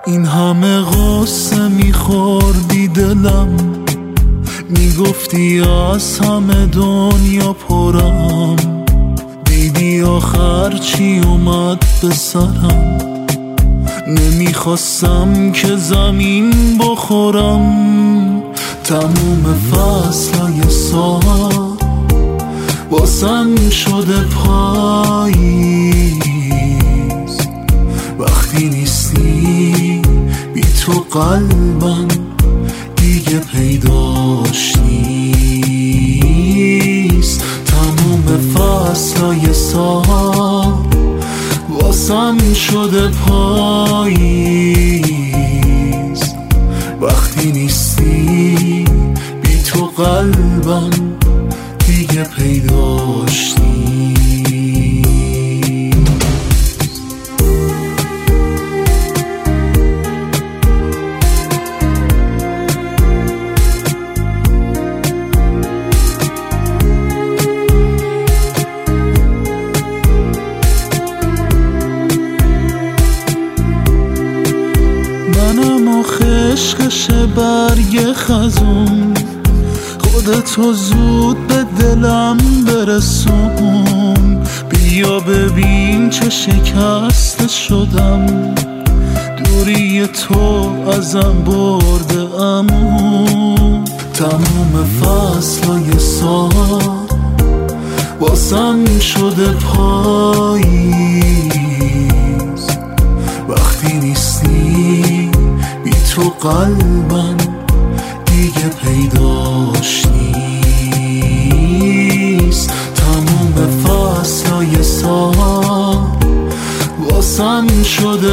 این همه غصه میخوردی دلم، میگفتی از همه دنیا پرم، دیدی آخر چی اومد به سرم. نمیخواستم که زمین بخورم، تموم فصلای سال واسم شده پاییز. وقتی نیستی بی تو قلبم دیگه پیداش نیست. تموم فصلای سال واسم شده پاییز. وقتی نیستی بی تو قلبم دیگه پیداش نیست. منم آخه عشقش برگ خزون، خودتو زود به دلم برسون. بیا ببین چه شکسته شدم، دوری تو ازم برده امون. تموم فصلای سال واسم شده پاییز. وقتی نیستی بی تو قلبم دیگه پیداش نیست. تموم فصلای سال واسم شده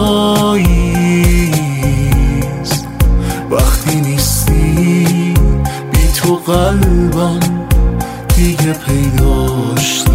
پاییز. وقتی نیستی بی تو قلبم دیگه پیداش نیست.